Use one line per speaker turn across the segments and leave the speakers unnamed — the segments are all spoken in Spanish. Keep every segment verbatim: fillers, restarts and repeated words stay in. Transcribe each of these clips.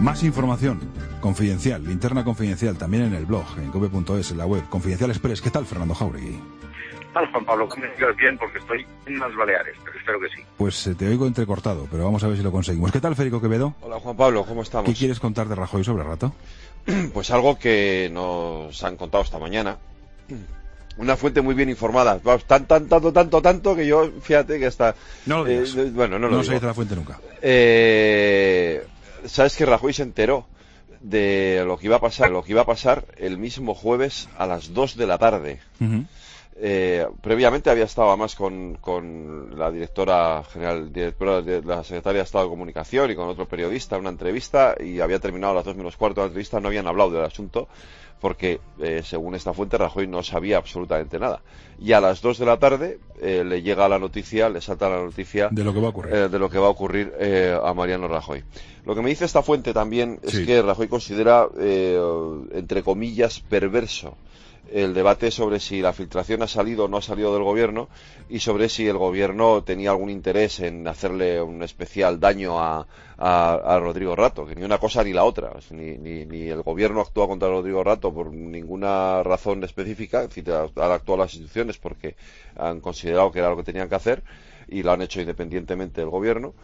Más información confidencial, linterna confidencial, también en el blog, en cope punto es, en la web, Confidencial Express. ¿Qué tal, Fernando Jauregui?
Hola, Juan Pablo, ¿cómo me digas bien? Porque estoy en las Baleares, pero espero que sí.
Pues eh, te oigo entrecortado, pero vamos a ver si lo conseguimos. ¿Qué tal, Federico Quevedo?
Hola, Juan Pablo, ¿cómo estamos?
¿Qué quieres contar de Rajoy sobre rato?
Pues algo que nos han contado esta mañana. Una fuente muy bien informada. Tan, tan, tanto, tanto, tanto que yo, fíjate que hasta...
No lo digas.
Eh, bueno, no lo
No
digo.
se dice la fuente nunca.
Eh, ¿Sabes que Rajoy se enteró de lo que iba a pasar, lo que iba a pasar el mismo jueves a las dos de la tarde?
Uh-huh.
Eh, previamente había estado además con, con la directora general, directora de la Secretaría de Estado de Comunicación y con otro periodista en una entrevista, y había terminado a las dos menos cuarto de la entrevista. No habían hablado del asunto porque, eh, según esta fuente, Rajoy no sabía absolutamente nada. Y a las dos de la tarde eh, le llega la noticia, le salta la noticia
de lo que va a ocurrir,
eh, de lo que va a ocurrir eh, a Mariano Rajoy. Lo que me dice esta fuente también es
sí.
que Rajoy considera, eh, entre comillas, perverso el debate sobre si la filtración ha salido o no ha salido del gobierno, y sobre si el gobierno tenía algún interés en hacerle un especial daño a, a, a Rodrigo Rato, que ni una cosa ni la otra. Ni, ni, ni el gobierno actúa contra Rodrigo Rato por ninguna razón específica. Es decir, han actuado las instituciones porque han considerado que era lo que tenían que hacer, y lo han hecho independientemente del gobierno,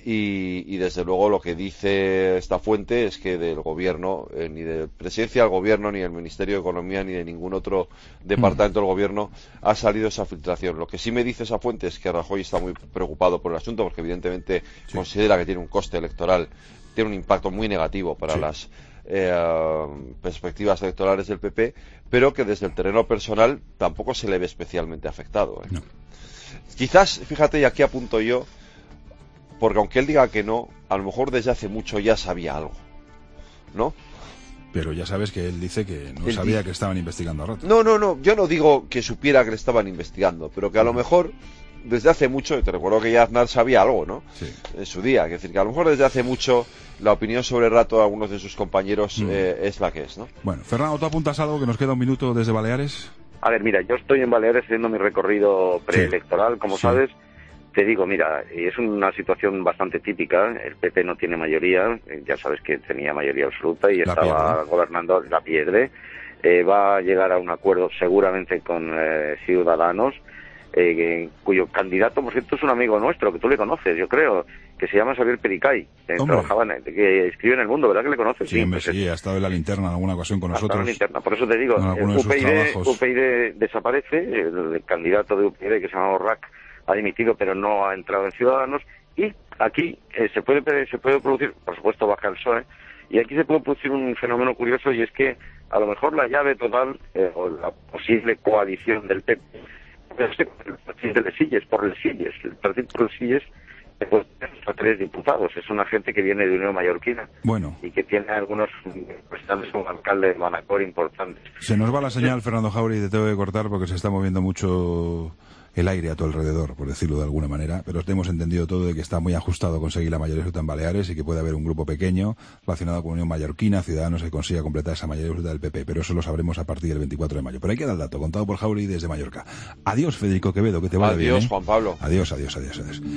y, y desde luego lo que dice esta fuente es que del gobierno, eh, ni de Presidencia del Gobierno, ni del Ministerio de Economía, ni de ningún otro departamento del gobierno ha salido esa filtración. Lo que sí me dice esa fuente es que Rajoy está muy preocupado por el asunto, porque evidentemente sí. considera que tiene un coste electoral, tiene un impacto muy negativo para sí. las eh, perspectivas electorales del P P, pero que desde el terreno personal tampoco se le ve especialmente afectado, ¿eh?
No.
Quizás, fíjate, y aquí apunto yo, porque aunque él diga que no, a lo mejor desde hace mucho ya sabía algo, ¿no?
Pero ya sabes que él dice que no él sabía dice... que estaban investigando a Rato.
No, no, no, yo no digo que supiera que le estaban investigando, pero que a lo mejor desde hace mucho, te recuerdo que ya Aznar sabía algo, ¿no?
Sí.
En su día, es decir, que a lo mejor desde hace mucho la opinión sobre Rato de algunos de sus compañeros mm. eh, es la que es, ¿no?
Bueno, Fernando, ¿tú apuntas algo, que nos queda un minuto desde Baleares?
A ver, mira, yo estoy en Baleares haciendo mi recorrido preelectoral, sí, como sí. sabes. Te digo, mira, es una situación bastante típica. El P P no tiene mayoría, ya sabes que tenía mayoría absoluta y la estaba pierde. gobernando, la pierde. Eh, va a llegar a un acuerdo seguramente con eh, Ciudadanos, eh, cuyo candidato, por cierto, es un amigo nuestro, que tú le conoces, yo creo, que se llama Xavier Pericay, que trabajaba en, que escribe en El Mundo, ¿verdad que le conoces?
Sí, hombre, sí, sí, ha estado en la linterna en alguna ocasión con nosotros. En la linterna,
por eso te digo, U P y D, U P y D desaparece, el, el candidato de U P y D, que se llama Orrac, ha dimitido, pero no ha entrado en Ciudadanos, y aquí eh, se puede se puede producir, por supuesto, baja el P S O E, y aquí se puede producir un fenómeno curioso, y es que a lo mejor la llave total, eh, o la posible coalición del P P, el partido de Silles, por el Silles, el partido por el Silles, pues a tres diputados. Es una gente que viene de Unión Mallorquina,
bueno,
y que tiene algunos representantes como alcalde de Manacor importantes.
Se nos va la señal, Fernando Jauregui, te tengo que cortar porque se está moviendo mucho el aire a tu alrededor, por decirlo de alguna manera, pero hemos entendido todo de que está muy ajustado conseguir la mayoría absoluta en Baleares, y que puede haber un grupo pequeño relacionado con Unión Mallorquina, Ciudadanos, que consiga completar esa mayoría absoluta del P P, pero eso lo sabremos a partir del veinticuatro de mayo. Pero ahí queda el dato, contado por Jauregui desde Mallorca. Adiós, Federico Quevedo, que te vaya bien.
Adiós, Juan Pablo.
Adiós, adiós, adiós, adiós.